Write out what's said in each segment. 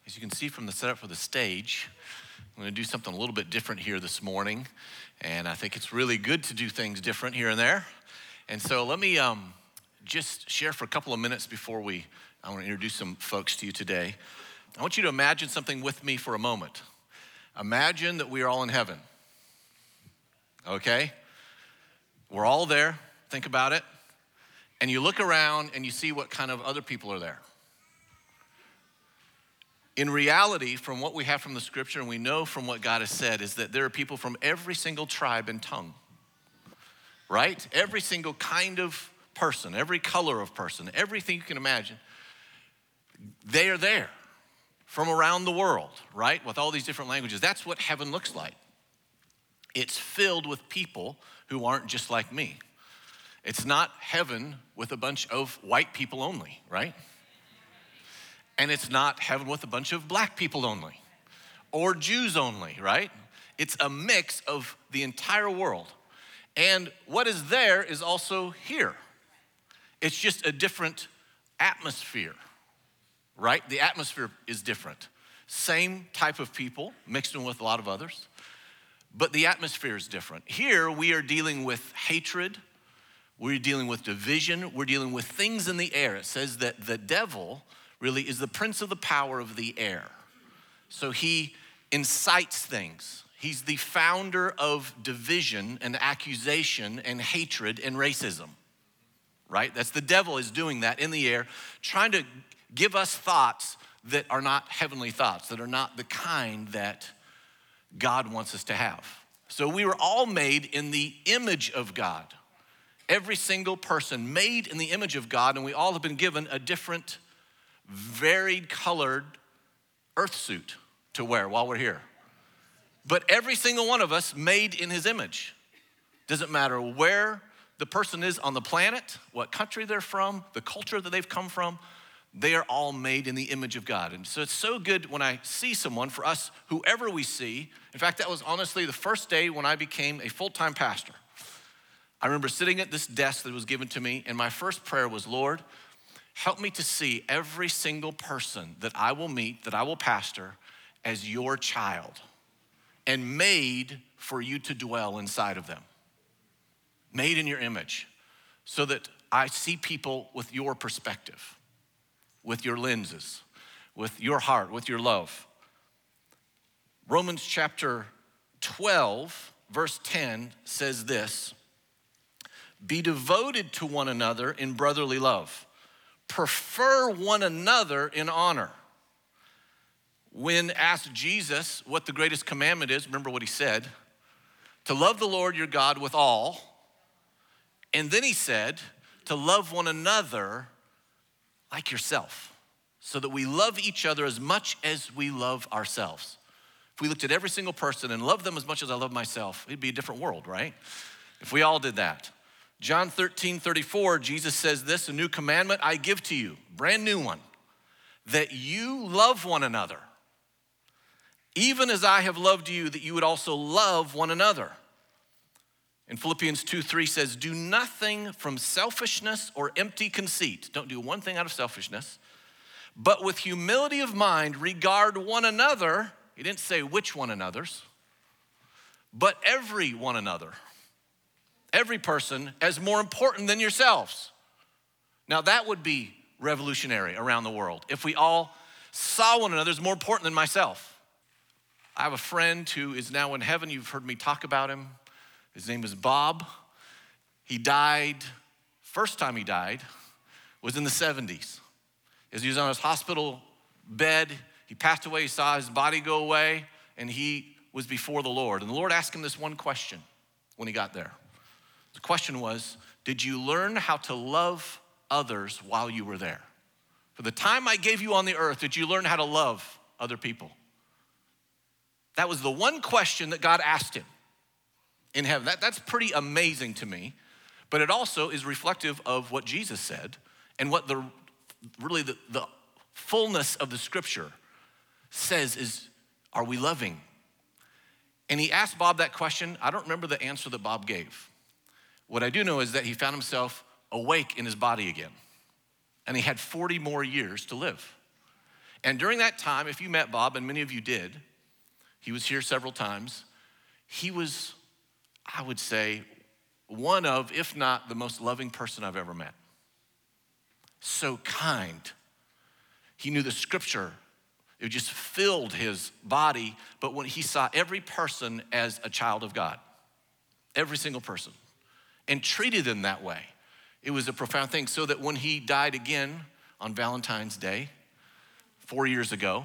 As you can see from the setup for the stage, I'm going to do something a little bit different here this morning, and I think it's really good to do things different here and there. And so let me just share for a couple of minutes before I want to introduce some folks to you today. I want you to imagine something with me for a moment. Imagine that we are all in heaven, okay? We're all there, think about it, and you look around and you see what kind of other people are there. In reality, from what we have from the scripture and we know from what God has said, is that there are people from every single tribe and tongue, right? Every single kind of person, every color of person, everything you can imagine, they are there from around the world, right? With all these different languages. That's what heaven looks like. It's filled with people who aren't just like me. It's not heaven with a bunch of white people only, right? And it's not heaven with a bunch of black people only or Jews only, right? It's a mix of the entire world. And what is there is also here. It's just a different atmosphere, right? The atmosphere is different. Same type of people mixed in with a lot of others, but the atmosphere is different. Here we are dealing with hatred. We're dealing with division. We're dealing with things in the air. It says that the devil really is the prince of the power of the air. So he incites things. He's the founder of division and accusation and hatred and racism, right? That's the devil is doing that in the air, trying to give us thoughts that are not heavenly thoughts, that are not the kind that God wants us to have. So we were all made in the image of God. Every single person made in the image of God, and we all have been given a different varied colored earth suit to wear while we're here. But every single one of us made in his image. Doesn't matter where the person is on the planet, what country they're from, the culture that they've come from, they are all made in the image of God. And so it's so good when I see someone, for us, whoever we see. In fact, that was honestly the first day when I became a full-time pastor. I remember sitting at this desk that was given to me, and my first prayer was, Lord, help me to see every single person that I will meet, that I will pastor, as your child and made for you to dwell inside of them. Made in your image, so that I see people with your perspective, with your lenses, with your heart, with your love. Romans chapter 12, verse 10 says this, be devoted to one another in brotherly love. Prefer one another in honor. When asked Jesus what the greatest commandment is, remember what he said, to love the Lord your God with all. And then he said to love one another like yourself, so that we love each other as much as we love ourselves. If we looked at every single person and loved them as much as I love myself, it'd be a different world, right? If we all did that. John 13:34, Jesus says this, a new commandment I give to you, brand new one, that you love one another, even as I have loved you, that you would also love one another. In Philippians 2:3 says, do nothing from selfishness or empty conceit. Don't do one thing out of selfishness, but with humility of mind, regard one another. He didn't say which one another's, but every one another. Every person as more important than yourselves. Now that would be revolutionary around the world if we all saw one another as more important than myself. I have a friend who is now in heaven. You've heard me talk about him. His name is Bob. He died, first time he died was in the 70s. As he was on his hospital bed, he passed away, he saw his body go away, and he was before the Lord. And the Lord asked him this one question when he got there. The question was, did you learn how to love others while you were there? For the time I gave you on the earth, did you learn how to love other people? That was the one question that God asked him in heaven. That's pretty amazing to me, but it also is reflective of what Jesus said and what the fullness of the scripture says is, are we loving? And he asked Bob that question. I don't remember the answer that Bob gave. What I do know is that he found himself awake in his body again. And he had 40 more years to live. And during that time, if you met Bob, and many of you did, he was here several times, he was, I would say, one of, if not the most loving person I've ever met. So kind. He knew the scripture. It just filled his body, but when he saw every person as a child of God, every single person, and treated them that way. It was a profound thing, so that when he died again on Valentine's Day, 4 years ago,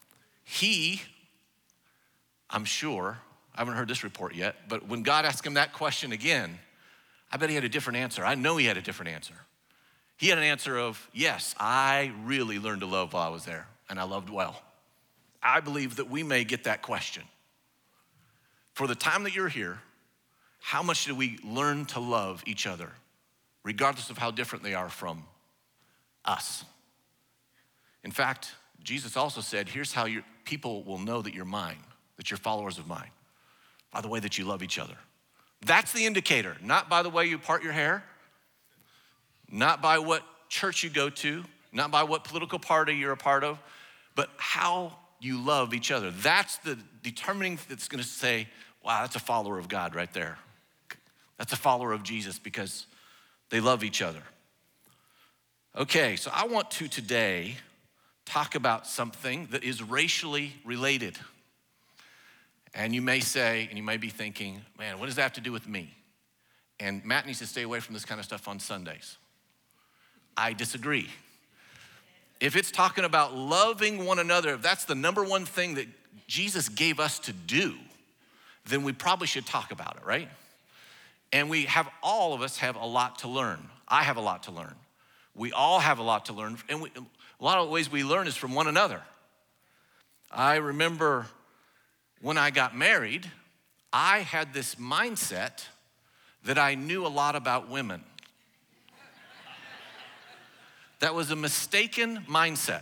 I'm sure, I haven't heard this report yet, but when God asked him that question again, I bet he had a different answer. I know he had a different answer. He had an answer of, yes, I really learned to love while I was there, and I loved well. I believe that we may get that question. For the time that you're here, how much do we learn to love each other, regardless of how different they are from us? In fact, Jesus also said, here's how your people will know that you're mine, that you're followers of mine, by the way that you love each other. That's the indicator, not by the way you part your hair, not by what church you go to, not by what political party you're a part of, but how you love each other. That's the determining that's gonna say, wow, that's a follower of God right there. That's a follower of Jesus because they love each other. Okay, so I want to today talk about something that is racially related. And you may say, and you may be thinking, man, what does that have to do with me? And Matt needs to stay away from this kind of stuff on Sundays. I disagree. If it's talking about loving one another, if that's the number one thing that Jesus gave us to do, then we probably should talk about it, right? And all of us have a lot to learn. I have a lot to learn. We all have a lot to learn. And a lot of ways we learn is from one another. I remember when I got married, I had this mindset that I knew a lot about women. That was a mistaken mindset.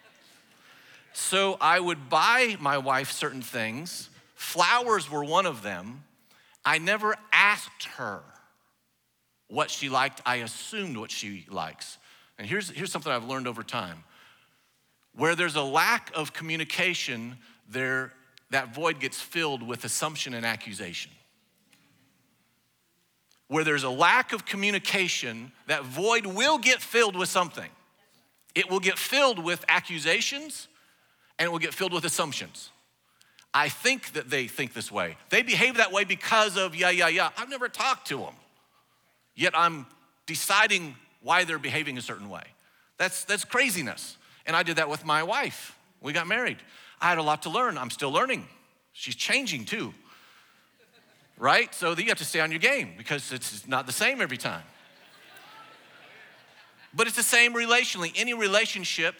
So I would buy my wife certain things. Flowers were one of them. I never asked her what she liked. I assumed what she likes. And here's something I've learned over time. Where there's a lack of communication, that void gets filled with assumption and accusation. Where there's a lack of communication, that void will get filled with something. It will get filled with accusations, and it will get filled with assumptions. I think that they think this way. They behave that way because of yeah. I've never talked to them. Yet I'm deciding why they're behaving a certain way. That's craziness. And I did that with my wife. We got married. I had a lot to learn. I'm still learning. She's changing too. Right? So you have to stay on your game because it's not the same every time. But it's the same relationally. Any relationship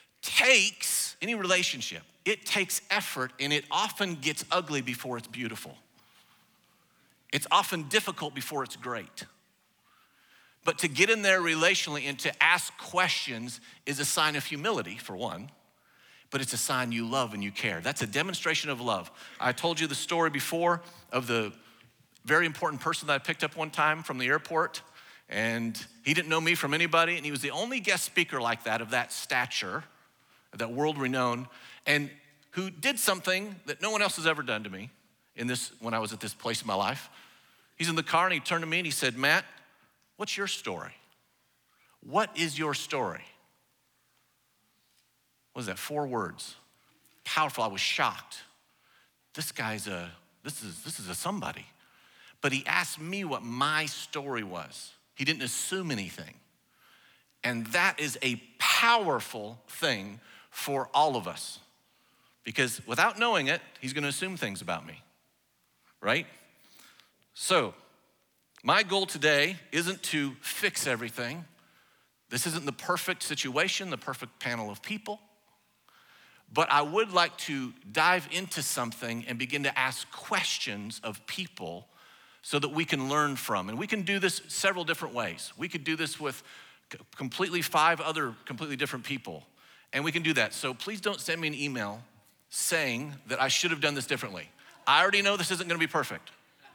it takes effort, and it often gets ugly before it's beautiful. It's often difficult before it's great. But to get in there relationally and to ask questions is a sign of humility, for one, but it's a sign you love and you care. That's a demonstration of love. I told you the story before of the very important person that I picked up one time from the airport, and he didn't know me from anybody, and he was the only guest speaker like that, of that stature, that world renowned, and who did something that no one else has ever done to me when I was at this place in my life. He's in the car and he turned to me and he said, Matt, what's your story? What is your story? What is that, 4 words? Powerful, I was shocked. This is a somebody. But he asked me what my story was. He didn't assume anything. And that is a powerful thing for all of us. Because without knowing it, he's gonna assume things about me, right? So, my goal today isn't to fix everything. This isn't the perfect situation, the perfect panel of people. But I would like to dive into something and begin to ask questions of people so that we can learn from. And we can do this several different ways. We could do this with completely 5 other completely different people. And we can do that. So please don't send me an email saying that I should have done this differently. I already know this isn't gonna be perfect.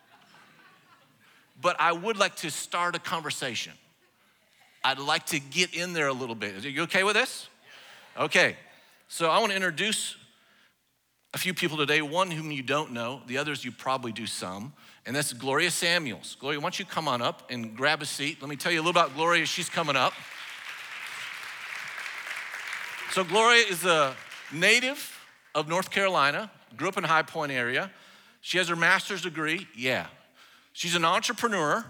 But I would like to start a conversation. I'd like to get in there a little bit. Are you okay with this? Okay. So I want to introduce a few people today, one whom you don't know, the others you probably do some, and that's Gloria Samuels. Gloria, why don't you come on up and grab a seat? Let me tell you a little about Gloria. She's coming up. So Gloria is a native of North Carolina, grew up in High Point area. She has her master's degree, yeah. She's an entrepreneur.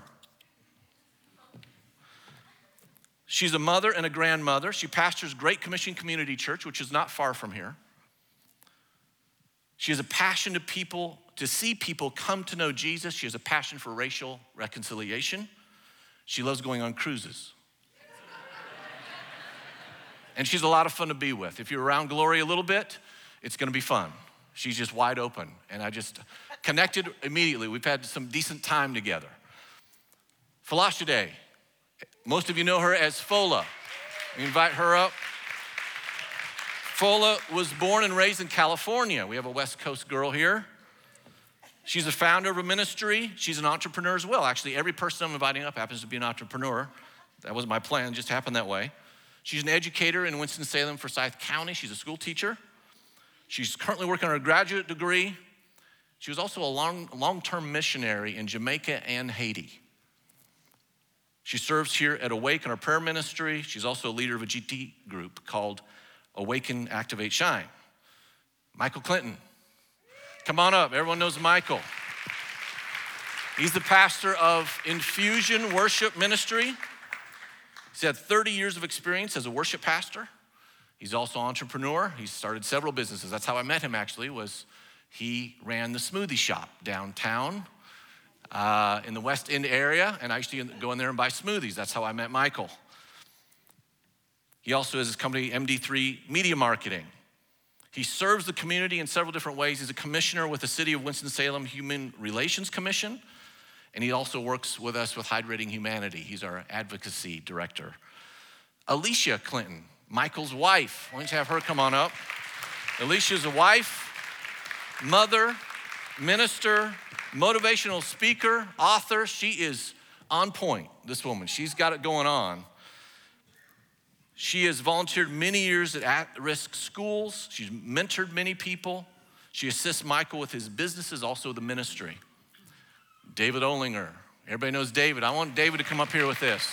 She's a mother and a grandmother. She pastors Great Commission Community Church, which is not far from here. She has a passion to see people come to know Jesus. She has a passion for racial reconciliation. She loves going on cruises. And she's a lot of fun to be with. If you're around Gloria a little bit, it's gonna be fun. She's just wide open. And I just connected immediately. We've had some decent time together. Falashade. Most of you know her as Fola. We invite her up. Fola was born and raised in California. We have a West Coast girl here. She's a founder of a ministry. She's an entrepreneur as well. Actually, every person I'm inviting up happens to be an entrepreneur. That wasn't my plan, it just happened that way. She's an educator in Winston-Salem, Forsyth County. She's a school teacher. She's currently working on her graduate degree. She was also a long-term missionary in Jamaica and Haiti. She serves here at Awake in our prayer ministry. She's also a leader of a GT group called Awaken, Activate, Shine. Michael Clinton. Come on up, everyone knows Michael. He's the pastor of Infusion Worship Ministry. He's had 30 years of experience as a worship pastor. He's also an entrepreneur. He's started several businesses. That's how I met him actually, was he ran the smoothie shop downtown in the West End area, and I used to go in there and buy smoothies. That's how I met Michael. He also has his company, MD3 Media Marketing. He serves the community in several different ways. He's a commissioner with the City of Winston-Salem Human Relations Commission, and he also works with us with Hydrating Humanity. He's our advocacy director. Alicia Clinton, Michael's wife. Why don't you have her come on up? Alicia's a wife, mother, minister, motivational speaker, author. She is on point, this woman. She's got it going on. She has volunteered many years at-risk schools. She's mentored many people. She assists Michael with his businesses, also the ministry. David Olinger. Everybody knows David. I want David to come up here with this.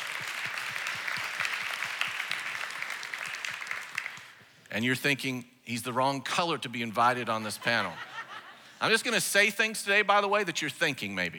And you're thinking, he's the wrong color to be invited on this panel. I'm just gonna say things today, by the way, that you're thinking maybe.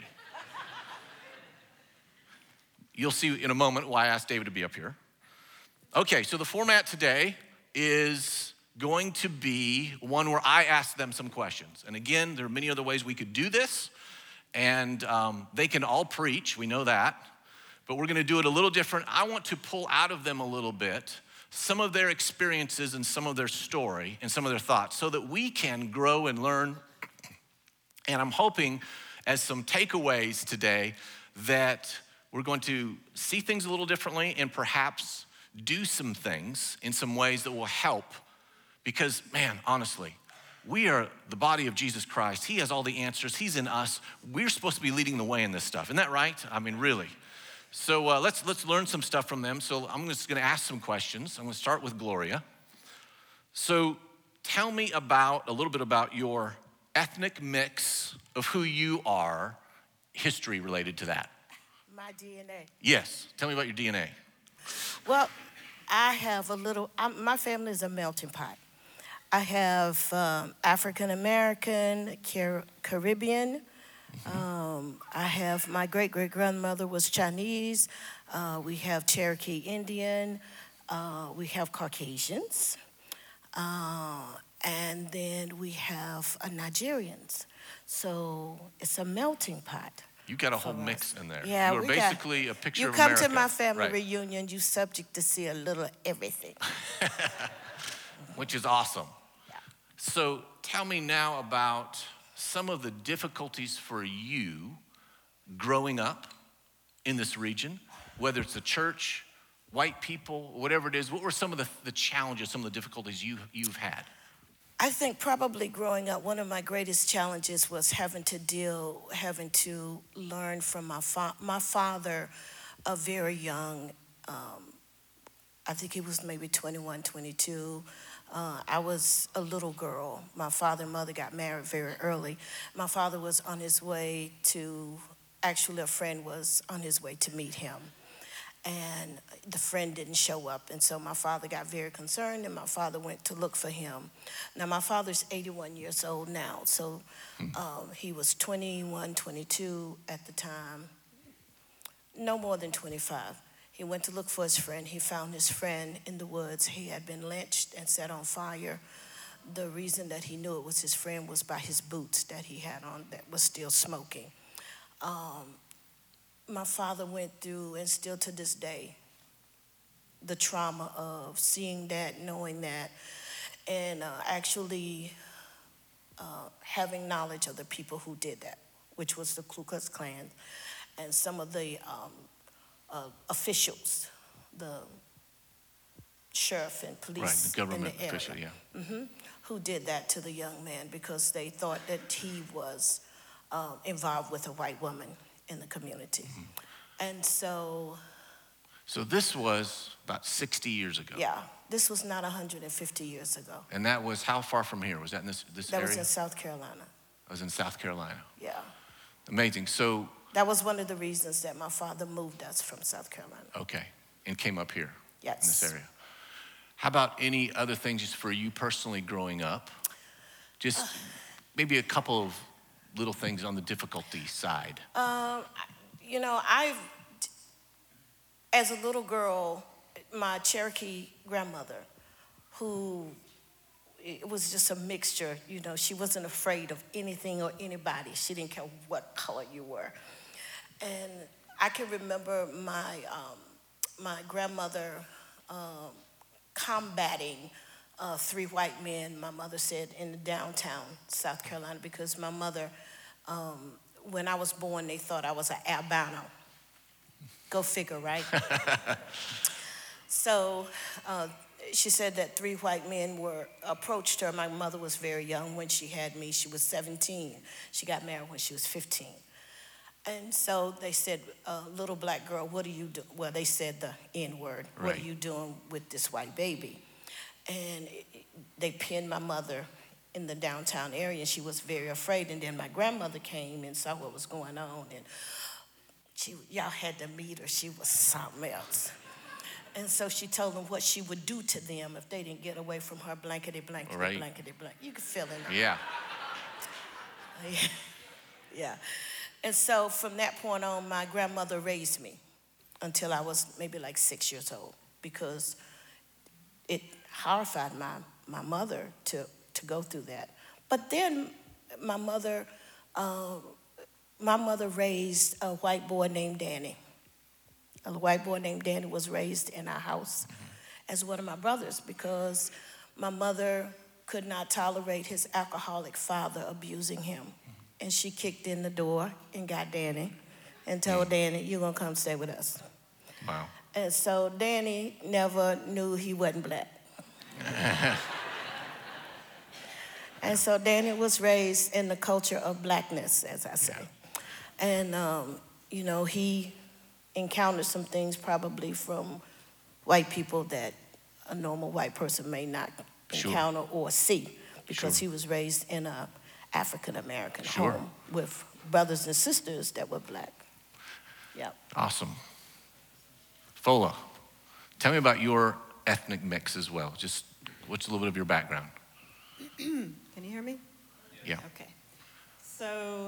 You'll see in a moment why I asked David to be up here. Okay, so the format today is going to be one where I ask them some questions. And again, there are many other ways we could do this, and they can all preach, we know that, but we're gonna do it a little different. I want to pull out of them a little bit some of their experiences and some of their story and some of their thoughts so that we can grow and learn. And I'm hoping as some takeaways today that we're going to see things a little differently and perhaps do some things in some ways that will help. Because, man, honestly, we are the body of Jesus Christ. He has all the answers. He's in us. We're supposed to be leading the way in this stuff. Isn't that right? I mean, really. So let's learn some stuff from them. So I'm just gonna ask some questions. I'm gonna start with Gloria. So tell me a little bit about your ethnic mix of who you are, history related to that. My DNA. Yes, tell me about your DNA. Well, I have my family is a melting pot. I have African American, Caribbean. I have my great-great-grandmother was Chinese. We have Cherokee Indian. We have Caucasians. And then we have Nigerians. So it's a melting pot. You got a whole mix in there. Yeah, you are basically a picture of America. America. You come to my family right. reunion, you're subject to see a little everything. Which is awesome. Yeah. So tell me now about some of the difficulties for you growing up in this region, whether it's the church, white people, whatever it is. What were some of the challenges, some of the difficulties you've had? I think probably growing up, one of my greatest challenges was having to learn from my father, a very young, I think he was maybe 21, 22, I was a little girl. My father and mother got married very early. My father was on his way to, actually, a friend was on his way to meet him. And the friend didn't show up. And so my father got very concerned, and my father went to look for him. Now, my father's 81 years old now. So he was 21, 22 at the time, no more than 25. He went to look for his friend. He found his friend in the woods. He had been lynched and set on fire. The reason that he knew it was his friend was by his boots that he had on that was still smoking. My father went through, and still to this day, the trauma of seeing that, knowing that, and actually having knowledge of the people who did that, which was the Ku Klux Klan and some of the officials, the sheriff and police, Right, the government in the area, official, yeah. who did that to the young man because they thought that he was involved with a white woman in the community. And so, So this was about 60 years ago. yeah, this was not 150 years ago. And that was how far from here? Was that in this That area? was in South Carolina. I was in South Carolina. Yeah. Amazing. So, That was one of the reasons that my father moved us from South Carolina. okay, and came up here in Yes. this area. How about any other things just for you personally growing up? Just maybe a couple of little things on the difficulty side. You know, as a little girl, my Cherokee grandmother, who it was just a mixture, you know, she wasn't afraid of anything or anybody. She didn't care what color you were. And I can remember my grandmother combating 3 white men, my mother said, in the downtown South Carolina, because my mother, when I was born, they thought I was an albino. Go figure, right? So she said that 3 white men approached her. My mother was very young when she had me. She was 17. She got married when she was 15. And so they said, little black girl, what are you doing? Well, they said the N word. What Right. are you doing with this white baby? And they pinned my mother in the downtown area, and she was very afraid. And then my grandmother came and saw what was going on, and y'all had to meet her. She was something else. And so she told them what she would do to them if they didn't get away from her, blankety, blankety, Right. blankety, blankety. You can feel it now. Yeah. Yeah. And so from that point on, my grandmother raised me until I was maybe like 6 years old, because it horrified my mother to go through that. But then my mother raised a white boy named Danny. A white boy named Danny was raised in our house as one of my brothers, because my mother could not tolerate his alcoholic father abusing him. And she kicked in the door and got Danny and told Danny, you're going to come stay with us. Wow. And so Danny never knew he wasn't black. And so Danny was raised in the culture of blackness, as I say. Yeah. And, you know, he encountered some things probably from white people that a normal white person may not encounter or see, because he was raised in a African-American home with brothers and sisters that were black. Yep. Awesome. Fola, tell me about your ethnic mix as well. Just what's a little bit of your background? Can you hear me? Yeah. Okay. So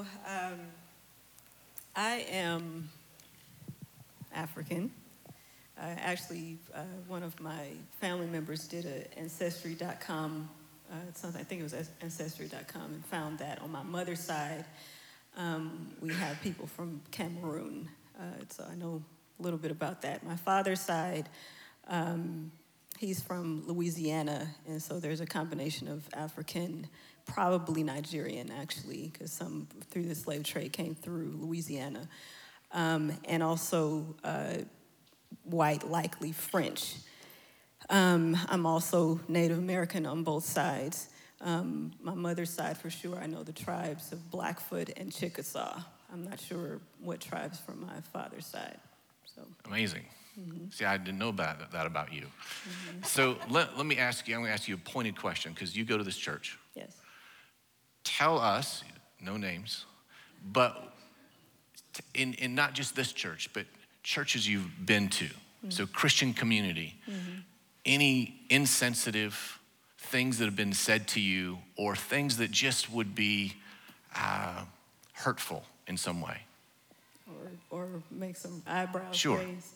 I am African. Actually, one of my family members did an Ancestry.com, something, I think it was Ancestry.com, and found that on my mother's side, we have people from Cameroon. So I know a little bit about that. My father's side, he's from Louisiana, and so there's a combination of African, probably Nigerian, actually, because some through the slave trade came through Louisiana, and also white, likely French. I'm also Native American on both sides. My mother's side, for sure, I know the tribes of Blackfoot and Chickasaw. I'm not sure what tribes from my father's side. So Amazing. See, I didn't know about that about you. So let me ask you, I'm going to ask you a pointed question because you go to this church. Yes. Tell us, no names, but in not just this church, but churches you've been to, so Christian community, any insensitive things that have been said to you or things that just would be hurtful in some way? Or make some eyebrows Sure. raise.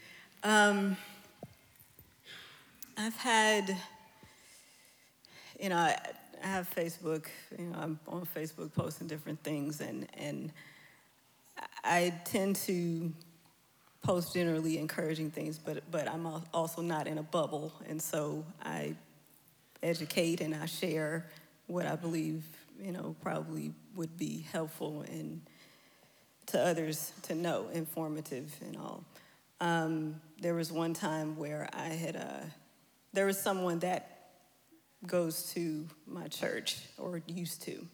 I've had, I have Facebook, I'm on Facebook posting different things, and I tend to post generally encouraging things, but I'm also not in a bubble, and so I educate and I share what I believe, probably would be helpful and to others to know, informative and all. There was one time where I had, there was someone that goes to my church, or used to.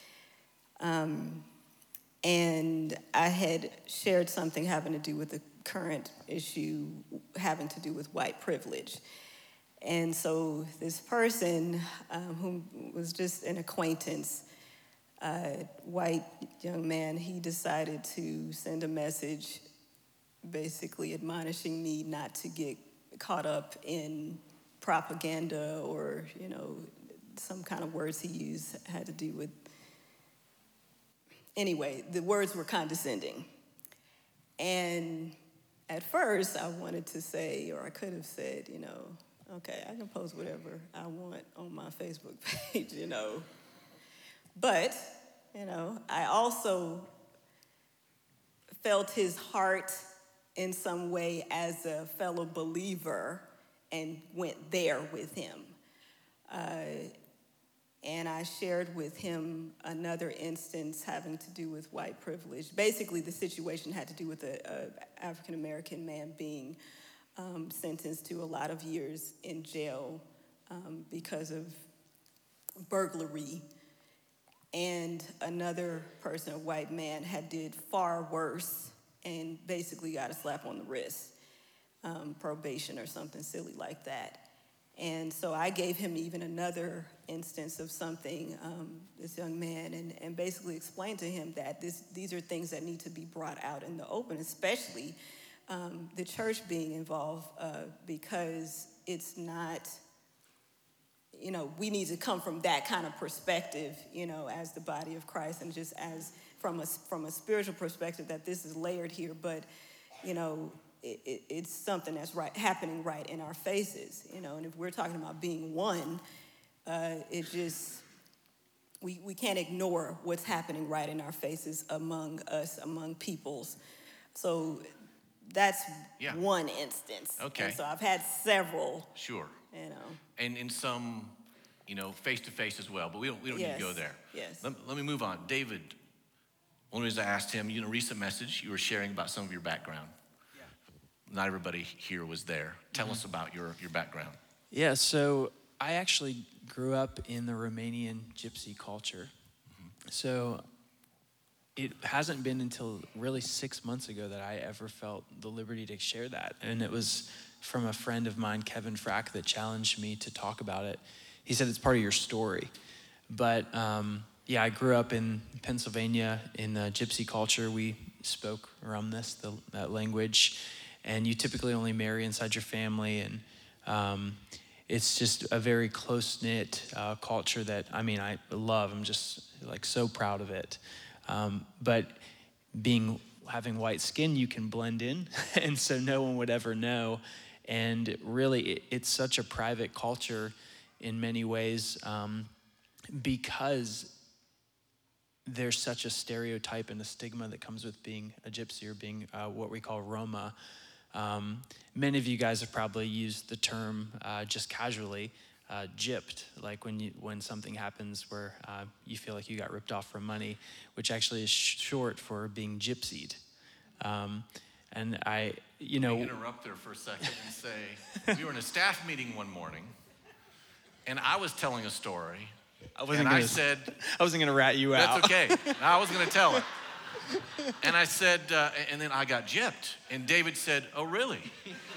And I had shared something having to do with the current issue having to do with white privilege. And so this person, who was just an acquaintance, white young man, he decided to send a message basically admonishing me not to get caught up in propaganda or, some kind of words he used had to do with, anyway, the words were condescending. And at first I wanted to say, or I could have said, okay, I can post whatever I want on my Facebook page, But, I also felt his heart in some way as a fellow believer and went there with him. And I shared with him another instance having to do with white privilege. Basically, the situation had to do with an African-American man being sentenced to a lot of years in jail because of burglary. And another person, a white man, had did far worse and basically got a slap on the wrist, probation or something silly like that. And so I gave him even another instance of something, this young man, and basically explained to him that these are things that need to be brought out in the open, especially the church being involved, because it's not, we need to come from that kind of perspective, as the body of Christ, and just as from a spiritual perspective that this is layered here, but, it's something that's happening right in our faces, and if we're talking about being one, it just, we can't ignore what's happening right in our faces among us, among peoples. So that's one instance. Okay. And so I've had several. Sure. And in some, face-to-face as well, but we don't need to go there. Yes. Let me move on. David, one reason I asked him, recent message, you were sharing about some of your background. Not everybody here was there. Tell us about your background. Yeah, so I actually grew up in the Romanian gypsy culture. So it hasn't been until really 6 months ago that I ever felt the liberty to share that. And it was from a friend of mine, Kevin Frack, that challenged me to talk about it. He said, it's part of your story. But I grew up in Pennsylvania in the gypsy culture. We spoke around that language. And you typically only marry inside your family, and it's just a very close-knit culture that, I love. I'm just so proud of it. But having white skin, you can blend in, and so no one would ever know. And really, it's such a private culture in many ways because there's such a stereotype and a stigma that comes with being a gypsy or being what we call Roma. Many of you guys have probably used the term just casually, gypped, like when something happens where you feel like you got ripped off for money, which actually is short for being gypsied. And I, Let me interrupt there for a second and say, we were in a staff meeting one morning, and I was telling a story, I said... I wasn't going to rat you out. That's okay. I was going to tell it. And I said, and then I got gypped. And David said, oh, really?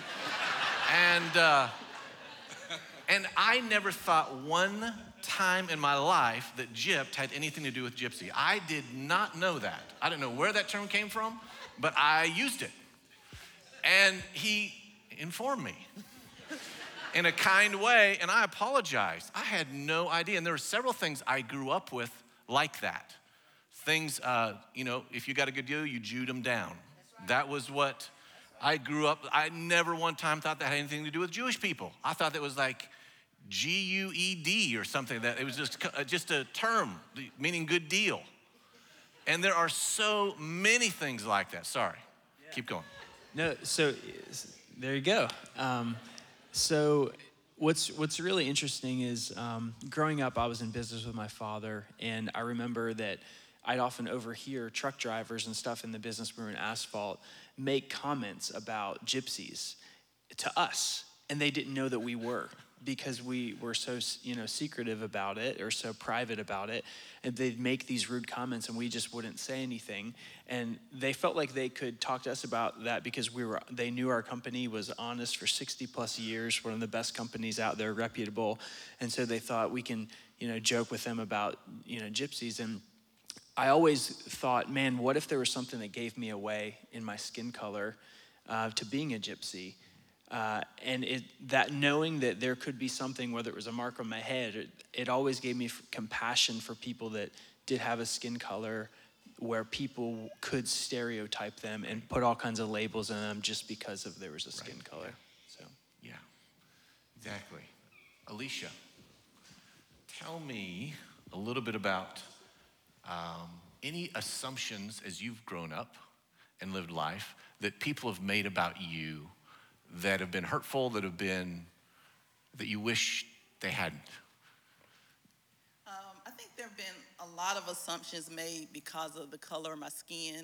And I never thought one time in my life that gypped had anything to do with gypsy. I did not know that. I didn't know where that term came from, but I used it. And he informed me in a kind way, and I apologized. I had no idea. And there were several things I grew up with like that. Things, if you got a good deal, you Jewed them down. That was what I grew up. I never one time thought that had anything to do with Jewish people. I thought that was like GUED or something, that it was just a term meaning good deal. And there are so many things like that. Sorry, keep going. No, so there you go. So what's really interesting is growing up, I was in business with my father, and I remember that I'd often overhear truck drivers and stuff in the business we were in asphalt make comments about gypsies to us, and they didn't know that we were, because we were so secretive about it or so private about it, and they'd make these rude comments and we just wouldn't say anything. And they felt like they could talk to us about that because they knew our company was honest for 60 plus years, one of the best companies out there, reputable. And so they thought we can joke with them about gypsies. And I always thought, man, what if there was something that gave me away in my skin color to being a gypsy? And that knowing that there could be something, whether it was a mark on my head, it always gave me compassion for people that did have a skin color where people could stereotype them and put all kinds of labels on them just because of there was a skin color. So yeah, exactly. Alicia, tell me a little bit about any assumptions as you've grown up and lived life that people have made about you that have been hurtful, that you wish they hadn't? I think there have been a lot of assumptions made because of the color of my skin.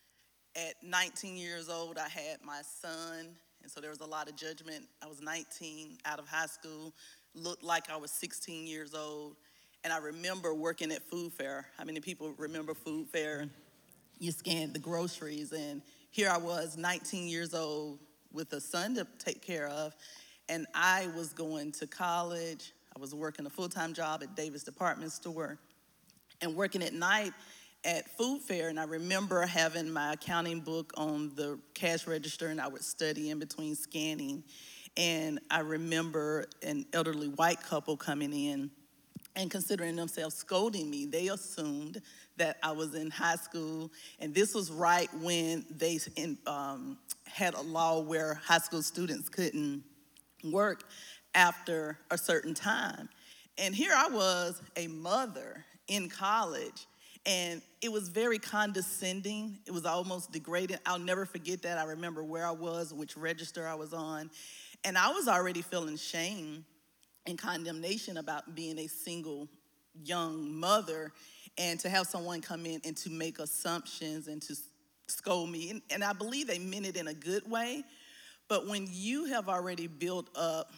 At 19 years old, I had my son, and so there was a lot of judgment. I was 19, out of high school, looked like I was 16 years old, and I remember working at Food Fair. How many people remember Food Fair? You scanned the groceries, and here I was, 19 years old, with a son to take care of, and I was going to college. I was working a full-time job at Davis Department Store and working at night at Food Fair, and I remember having my accounting book on the cash register, and I would study in between scanning. And I remember an elderly white couple coming in and considering themselves scolding me. They assumed that I was in high school, and this was right when they had a law where high school students couldn't work after a certain time. And here I was, a mother in college, and it was very condescending. It was almost degrading. I'll never forget that. I remember where I was, which register I was on, and I was already feeling shame and condemnation about being a single young mother, and to have someone come in and to make assumptions and to scold me. And I believe they meant it in a good way, but when you have already built up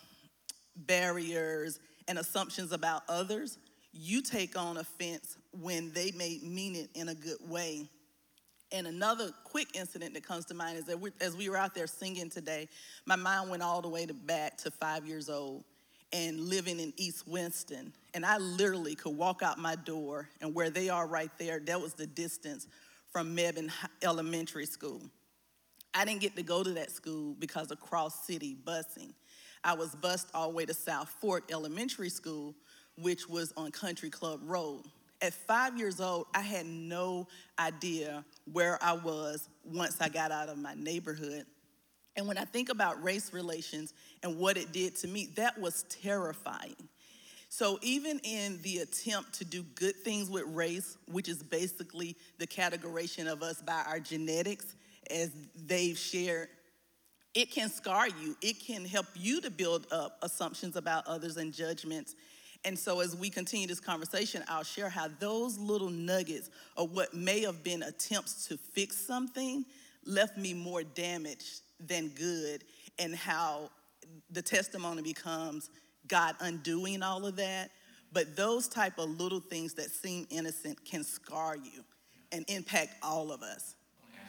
barriers and assumptions about others, you take on offense when they may mean it in a good way. And another quick incident that comes to mind is that as we were out there singing today, my mind went all the way back to 5 years old and living in East Winston. And I literally could walk out my door, and where they are right there, that was the distance from Mebane Elementary School. I didn't get to go to that school because of cross-city busing. I was bused all the way to South Fork Elementary School, which was on Country Club Road. At 5 years old, I had no idea where I was once I got out of my neighborhood. And when I think about race relations and what it did to me, that was terrifying. So even in the attempt to do good things with race, which is basically the categorization of us by our genetics, as they've shared, it can scar you. It can help you to build up assumptions about others and judgments. And so as we continue this conversation, I'll share how those little nuggets of what may have been attempts to fix something left me more damaged than good, and how the testimony becomes God undoing all of that. But those type of little things that seem innocent can scar you and impact all of us. I want to ask you,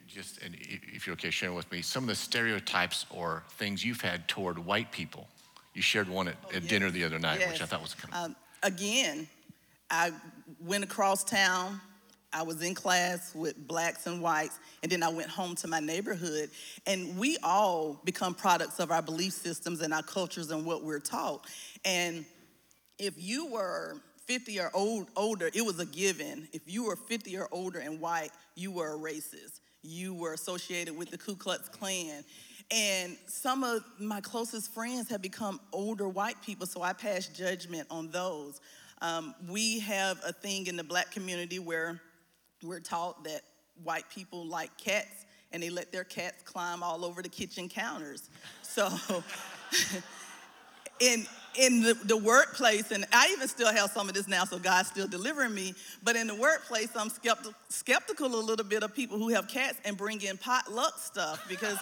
just, and if you're okay sharing with me, some of the stereotypes or things you've had toward white people. You shared one at Yes. dinner the other night, which I Yes. thought was kind of. Again, I went across town. I was in class with blacks and whites, and then I went home to my neighborhood. And we all become products of our belief systems and our cultures and what we're taught. And if you were 50 or older, it was a given. If you were 50 or older and white, you were a racist. You were associated with the Ku Klux Klan. And some of my closest friends have become older white people, so I pass judgment on those. We have a thing in the black community where we're taught that white people like cats, and they let their cats climb all over the kitchen counters. So in the workplace, and I even still have some of this now, so God's still delivering me, but in the workplace, I'm skeptical a little bit of people who have cats and bring in potluck stuff, because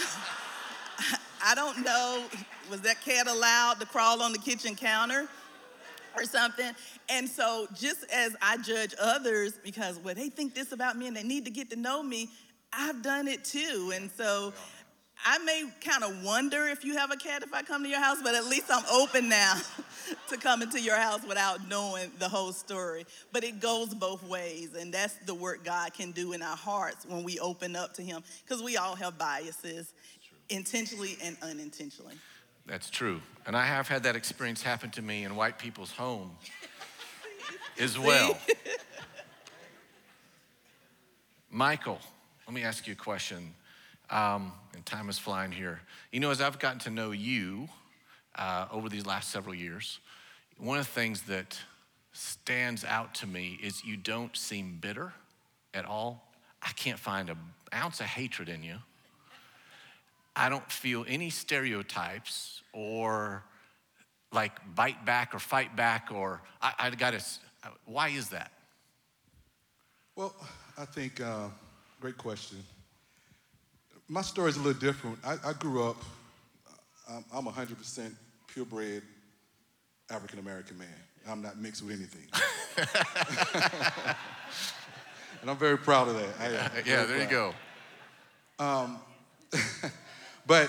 I don't know, was that cat allowed to crawl on the kitchen counter or something? And so just as I judge others because, well, they think this about me and they need to get to know me, I've done it too. And so I may kind of wonder if you have a cat if I come to your house, but at least I'm open now to coming to your house without knowing the whole story. But it goes both ways, and that's the work God can do in our hearts when we open up to him, because we all have biases, intentionally and unintentionally. That's true. And I have had that experience happen to me in white people's home as well. Michael, let me ask you a question. And time is flying here. You know, as I've gotten to know you over these last several years, one of the things that stands out to me is you don't seem bitter at all. I can't find an ounce of hatred in you. I don't feel any stereotypes or like bite back or fight back or I gotta, why is that? Well, I think, great question. My story is a little different. I grew up, I'm 100% purebred African-American man. I'm not mixed with anything. And I'm very proud of that. Yeah, there you go. But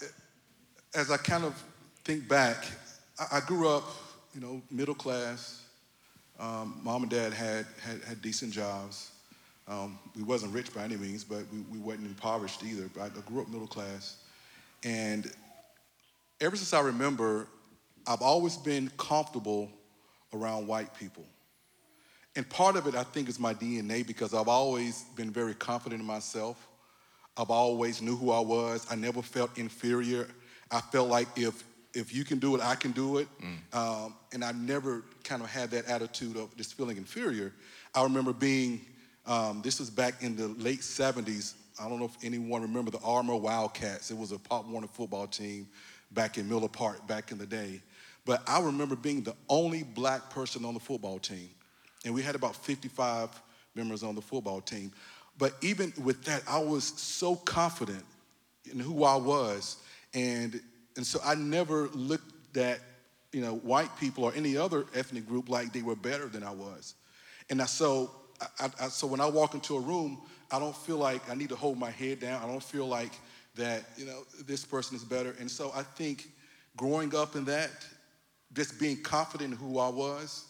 as I kind of think back, I grew up, middle class. Mom and dad had decent jobs. We wasn't rich by any means, but we wasn't impoverished either. But I grew up middle class. And ever since I remember, I've always been comfortable around white people. And part of it, I think, is my DNA, because I've always been very confident in myself. I've always knew who I was. I never felt inferior. I felt like if you can do it, I can do it. And I never kind of had that attitude of just feeling inferior. I remember being, this was back in the late 70s. I don't know if anyone remember the Armour Wildcats. It was a Pop Warner football team back in Miller Park back in the day. But I remember being the only black person on the football team. And we had about 55 members on the football team. But even with that, I was so confident in who I was. And so I never looked at, white people or any other ethnic group like they were better than I was. And so when I walk into a room, I don't feel like I need to hold my head down. I don't feel like that, this person is better. And so I think growing up in that, just being confident in who I was,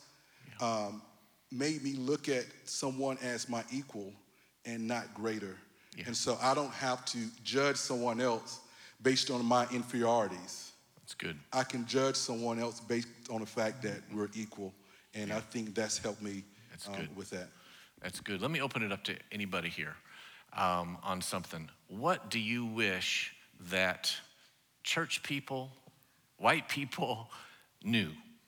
made me look at someone as my equal and not greater. Yeah. And so I don't have to judge someone else based on my inferiorities. That's good. I can judge someone else based on the fact that we're equal. And I think that's helped me with that. That's good. Let me open it up to anybody here on something. What do you wish that church people, white people, knew?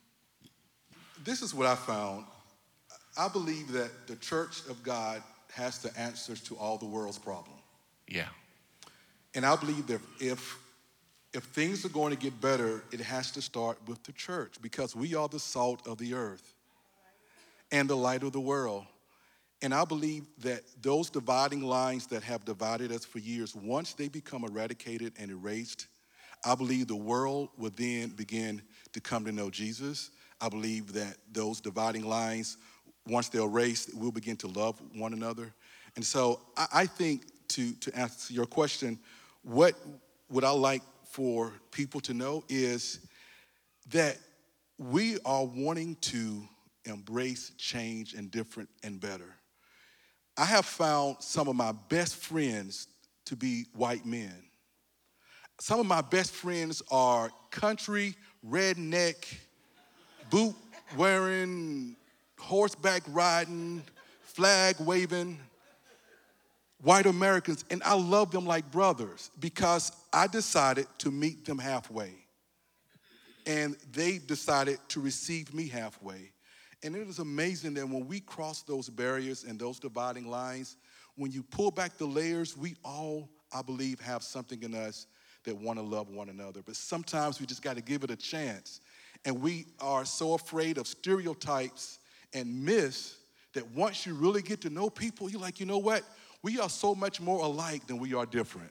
This is what I found. I believe that the church of God has the answers to all the world's problems. Yeah. And I believe that if things are going to get better, it has to start with the church, because we are the salt of the earth and the light of the world. And I believe that those dividing lines that have divided us for years, once they become eradicated and erased, I believe the world will then begin to come to know Jesus. I believe that those dividing lines, once they're erased, we'll begin to love one another. And so I think to answer your question, what would I like for people to know is that we are wanting to embrace change and different and better. I have found some of my best friends to be white men. Some of my best friends are country, redneck, boot wearing, horseback riding, flag waving, white Americans, and I love them like brothers because I decided to meet them halfway. And they decided to receive me halfway. And it is amazing that when we cross those barriers and those dividing lines, when you pull back the layers, we all, I believe, have something in us that want to love one another. But sometimes we just got to give it a chance. And we are so afraid of stereotypes and myths that once you really get to know people, you're like, you know what? We are so much more alike than we are different.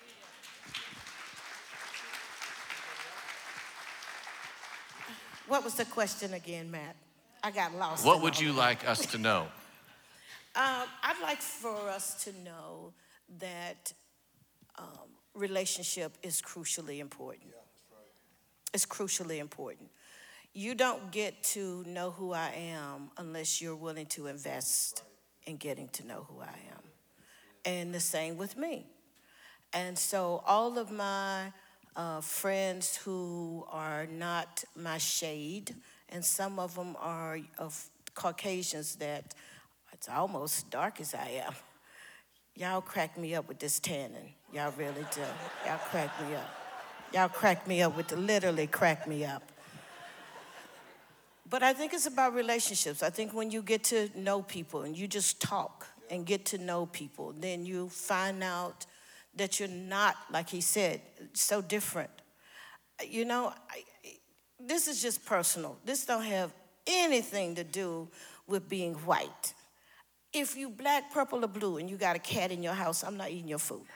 What was the question again, Matt? I got lost. What in would all you of like us to know? I'd like for us to know that relationship is crucially important. Yeah, that's right. It's crucially important. You don't get to know who I am unless you're willing to invest in getting to know who I am. And the same with me. And so all of my friends who are not my shade, and some of them are of Caucasians that it's almost dark as I am. Y'all crack me up with this tanning. Y'all really do. Y'all crack me up. Y'all crack me up literally crack me up. But I think it's about relationships. I think when you get to know people and you just talk and get to know people, then you find out that you're not, like he said, so different. You know, this is just personal. This don't have anything to do with being white. If you black, purple, or blue and you got a cat in your house, I'm not eating your food.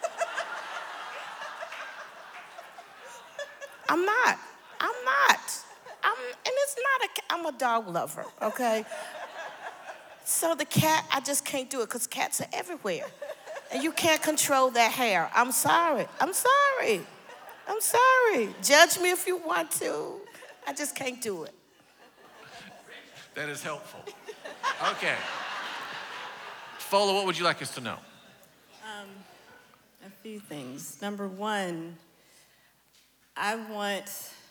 I'm not. And it's not I'm a dog lover, okay? So the cat, I just can't do it because cats are everywhere. And you can't control that hair. I'm sorry. Judge me if you want to. I just can't do it. That is helpful. Okay. Fola, what would you like us to know? A few things. Number one, I want,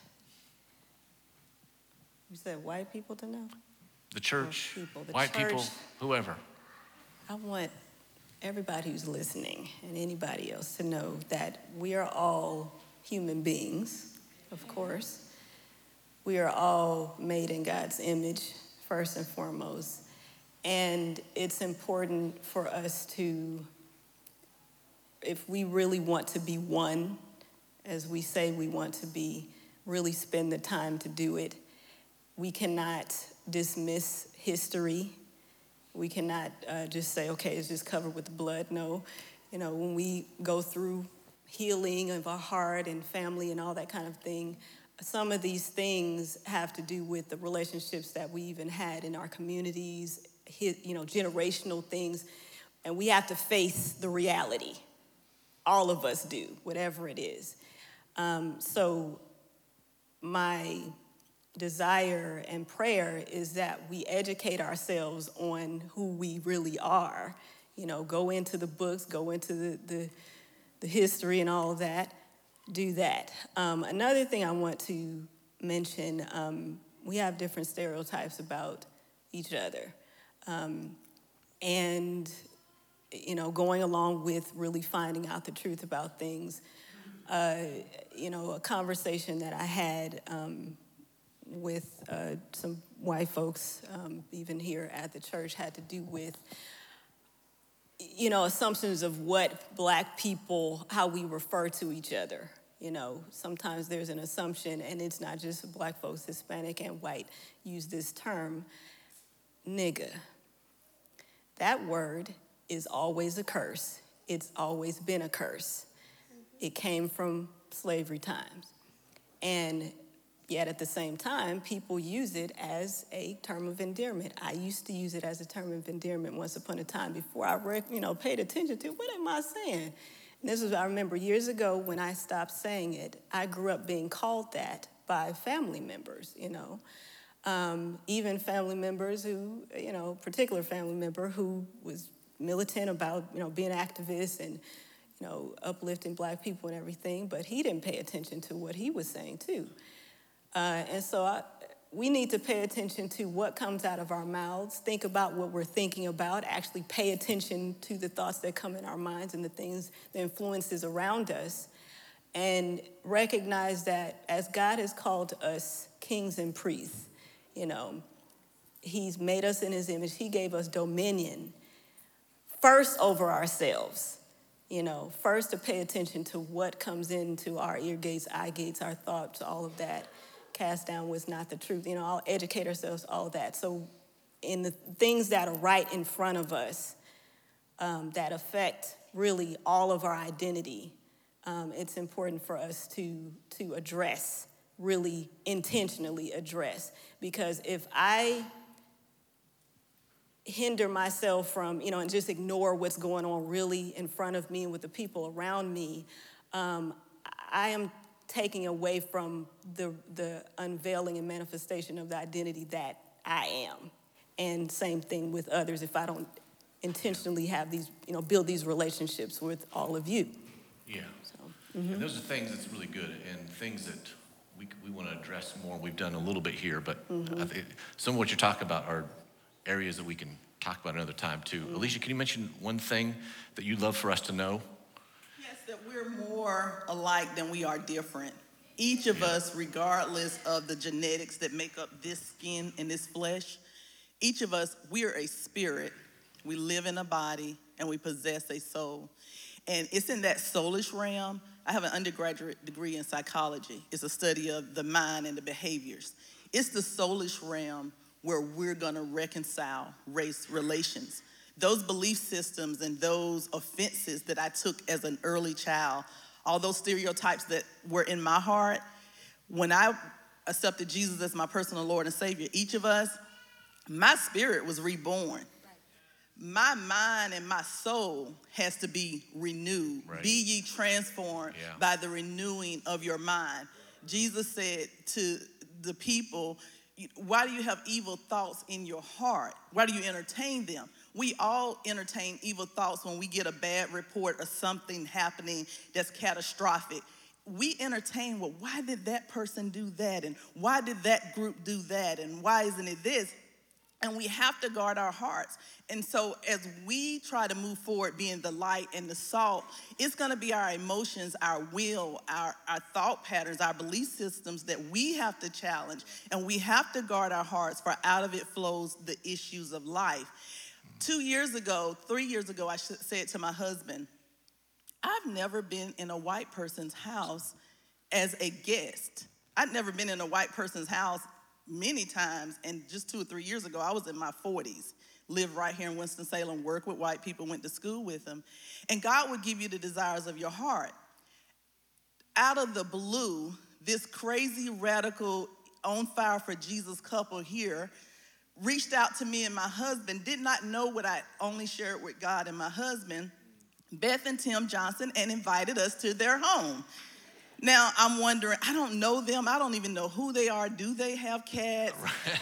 you said white people to know? The church, People, the white church. people, whoever. I want everybody who's listening and anybody else to know that we are all human beings, of course. We are all made in God's image, first and foremost. And it's important for us to, if we really want to be one, as we say we want to be, really spend the time to do it. We cannot dismiss history. We cannot just say, okay, it's just covered with blood. No, when we go through healing of our heart and family and all that kind of thing, some of these things have to do with the relationships that we even had in our communities, generational things, and we have to face the reality. All of us do, whatever it is. So my desire and prayer is that we educate ourselves on who we really are. Go into the books, go into the history and all of that. Do that. Another thing I want to mention, we have different stereotypes about each other. And going along with really finding out the truth about things. A conversation that I had with some white folks, even here at the church, had to do with, assumptions of what black people, how we refer to each other. Sometimes there's an assumption, and it's not just black folks, Hispanic and white use this term, nigga. That word is always a curse. It's always been a curse. It came from slavery times. And Yet at the same time, people use it as a term of endearment. I used to use it as a term of endearment once upon a time before I paid attention to what am I saying? And this was, I remember years ago when I stopped saying it, I grew up being called that by family members, even family members who, particular family member who was militant about, being activists and, uplifting Black people and everything, but he didn't pay attention to what he was saying too. And so we need to pay attention to what comes out of our mouths, think about what we're thinking about, actually pay attention to the thoughts that come in our minds and the things, the influences around us, and recognize that as God has called us kings and priests, he's made us in his image. He gave us dominion first over ourselves, first to pay attention to what comes into our ear gates, eye gates, our thoughts, all of that. Cast down was not the truth. I'll educate ourselves, all of that. So in the things that are right in front of us that affect really all of our identity, it's important for us to address, really intentionally address. Because if I hinder myself from, and just ignore what's going on really in front of me and with the people around me, I am taking away from the unveiling and manifestation of the identity that I am. And same thing with others if I don't intentionally have these, build these relationships with all of you. Yeah. So, and those are things that's really good and things that we want to address more. We've done a little bit here, but I think some of what you're talking about are areas that we can talk about another time too. Alicia, can you mention one thing that you'd love for us to know? That we're more alike than we are different. Each of us, regardless of the genetics that make up this skin and this flesh, each of us, we're a spirit. We live in a body and we possess a soul. And it's in that soulish realm. I have an undergraduate degree in psychology. It's a study of the mind and the behaviors. It's the soulish realm where we're gonna reconcile race relations. Those belief systems and those offenses that I took as an early child, all those stereotypes that were in my heart, when I accepted Jesus as my personal Lord and Savior, each of us, my spirit was reborn. My mind and my soul has to be renewed. Right. Be ye transformed by the renewing of your mind. Jesus said to the people, why do you have evil thoughts in your heart? Why do you entertain them? We all entertain evil thoughts when we get a bad report of something happening that's catastrophic. We entertain, well, why did that person do that? And why did that group do that? And why isn't it this? And we have to guard our hearts. And so as we try to move forward being the light and the salt, it's going to be our emotions, our will, our thought patterns, our belief systems that we have to challenge. And we have to guard our hearts, for out of it flows the issues of life. 3 years ago, I said to my husband, I've never been in a white person's house as a guest. I'd never been in a white person's house many times, and just 2 or 3 years ago, I was in my 40s, lived right here in Winston-Salem, worked with white people, went to school with them, and God would give you the desires of your heart. Out of the blue, this crazy, radical, on fire for Jesus couple here reached out to me and my husband, did not know what I only shared with God and my husband, Beth and Tim Johnson, and invited us to their home. Now, I'm wondering, I don't know them. I don't even know who they are. Do they have cats?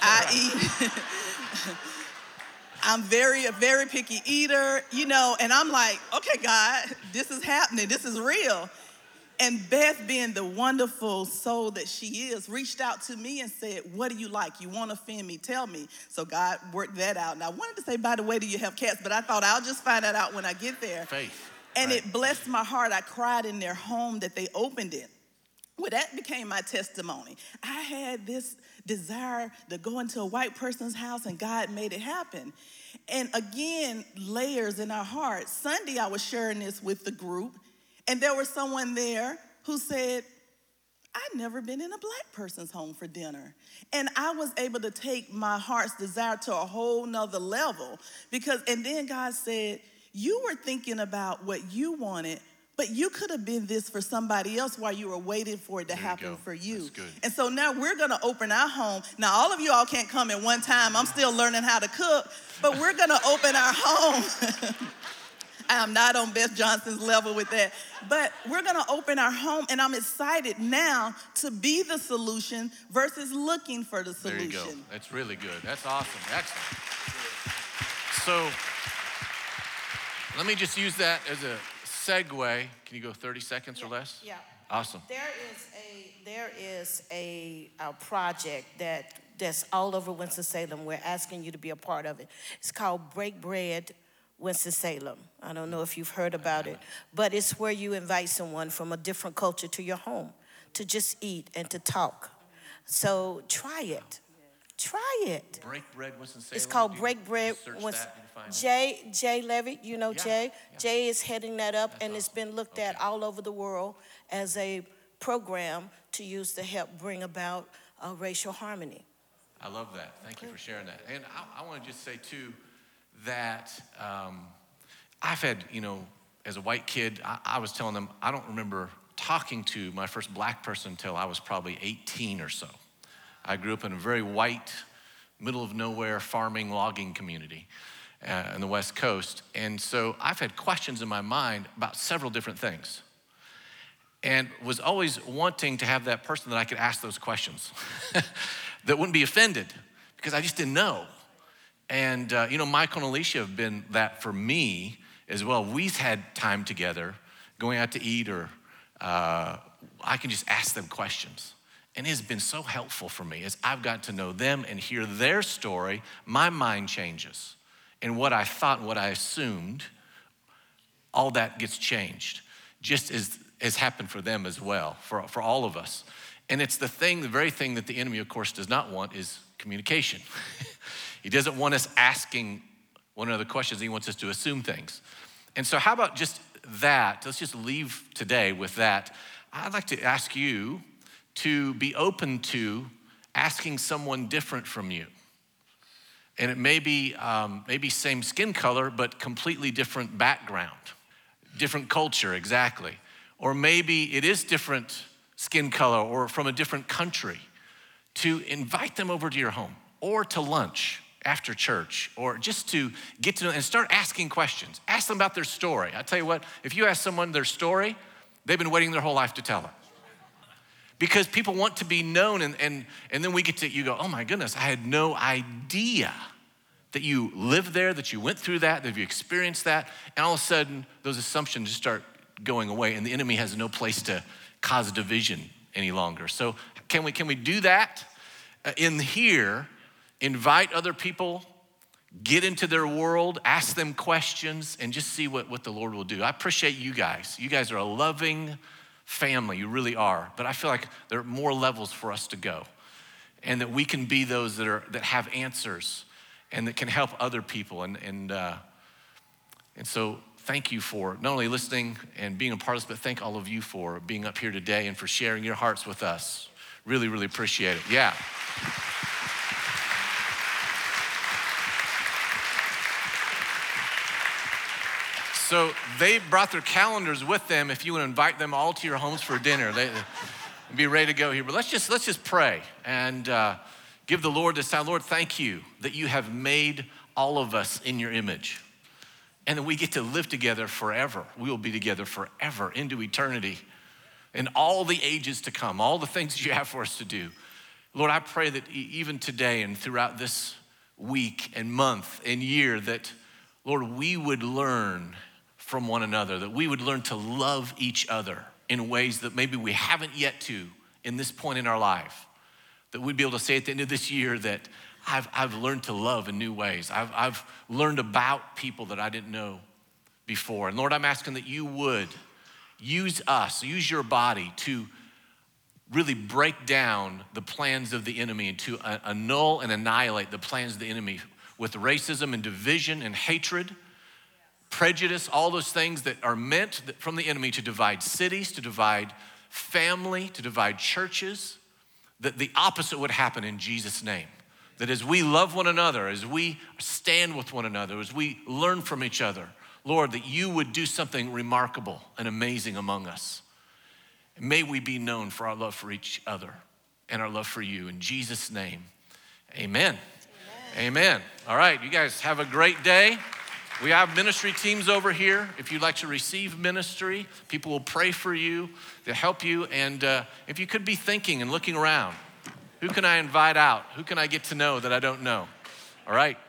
I eat. I'm a very picky eater, and I'm like, okay, God, this is happening. This is real. And Beth, being the wonderful soul that she is, reached out to me and said, what do you like? You want to offend me? Tell me. So God worked that out. And I wanted to say, by the way, do you have cats? But I thought I'll just find that out when I get there. Faith. And It blessed my heart. I cried in their home that they opened it. Well, that became my testimony. I had this desire to go into a white person's house, and God made it happen. And again, layers in our hearts. Sunday, I was sharing this with the group, and there was someone there who said, I'd never been in a black person's home for dinner. And I was able to take my heart's desire to a whole nother level. And then God said, you were thinking about what you wanted, But you could have been this for somebody else while you were waiting for it to happen for you. That's good. And so now we're gonna open our home. Now all of you all can't come at one time. I'm still learning how to cook, but we're gonna open our home. I am not on Beth Johnson's level with that. But we're gonna open our home, and I'm excited now to be the solution versus looking for the solution. There you go. That's really good. That's awesome. Excellent. So let me just use that as a segue. Can you go 30 seconds or less? Yeah. Awesome. There is a project that's all over Winston-Salem. We're asking you to be a part of it. It's called Break Bread Winston-Salem. I don't know if you've heard about it, but it's where you invite someone from a different culture to your home to just eat and to talk. So try it. Try it. Break Bread Winston-Salem. It's called Break Bread Winston. Jay Levy, you know Yeah, Jay. yeah. Jay is heading that up, That's and it's awesome. been looked at all over the world as a program to use to help bring about racial harmony. I love that. Thank you for sharing that. And I want to just say, too, that I've had, as a white kid, I was telling them, I don't remember talking to my first black person until I was probably 18 or so. I grew up in a very white, middle of nowhere farming logging community in the West Coast. And so I've had questions in my mind about several different things, and was always wanting to have that person that I could ask those questions that wouldn't be offended, because I just didn't know. And, Michael and Alicia have been that for me as well. We've had time together going out to eat, or I can just ask them questions. And it has been so helpful for me as I've gotten to know them and hear their story. My mind changes. And what I thought and what I assumed, all that gets changed, just as has happened for them as well, for all of us. And it's the very thing that the enemy, of course, does not want is communication. He doesn't want us asking one another questions. He wants us to assume things. And so how about just that? Let's just leave today with that. I'd like to ask you to be open to asking someone different from you. And it may be maybe same skin color, but completely different background, different culture, exactly. Or maybe it is different skin color or from a different country, to invite them over to your home or to lunch after church, or just to get to know and start asking questions. Ask them about their story. I tell you what, if you ask someone their story, they've been waiting their whole life to tell it. Because people want to be known, and then you go, oh my goodness, I had no idea that you lived there, that you went through that you experienced that, and all of a sudden, those assumptions just start going away, and the enemy has no place to cause division any longer. So can we do that in here? Invite other people, get into their world, ask them questions, and just see what the Lord will do. I appreciate you guys. You guys are a loving family, you really are. But I feel like there are more levels for us to go, and that we can be those that have answers and that can help other people. And so thank you for not only listening and being a part of this, but thank all of you for being up here today and for sharing your hearts with us. Really, really appreciate it. Yeah. So they brought their calendars with them if you want to invite them all to your homes for dinner. They'd be ready to go here. But let's just pray and give the Lord this time. Lord, thank you that you have made all of us in your image, and that we get to live together forever. We will be together forever into eternity and all the ages to come, all the things you have for us to do. Lord, I pray that even today and throughout this week and month and year that, Lord, we would learn from one another, that we would learn to love each other in ways that maybe we haven't yet to in this point in our life. That we'd be able to say at the end of this year that I've learned to love in new ways. I've learned about people that I didn't know before. And Lord, I'm asking that you would use us, use your body to really break down the plans of the enemy and to annul and annihilate the plans of the enemy with racism and division and hatred, prejudice, all those things that are meant from the enemy to divide cities, to divide family, to divide churches, that the opposite would happen in Jesus' name. That as we love one another, as we stand with one another, as we learn from each other, Lord, that you would do something remarkable and amazing among us. And may we be known for our love for each other and our love for you. In Jesus' name, amen. Amen. All right, you guys have a great day. We have ministry teams over here. If you'd like to receive ministry, people will pray for you, they'll help you. And if you could be thinking and looking around, who can I invite out? Who can I get to know that I don't know? All right.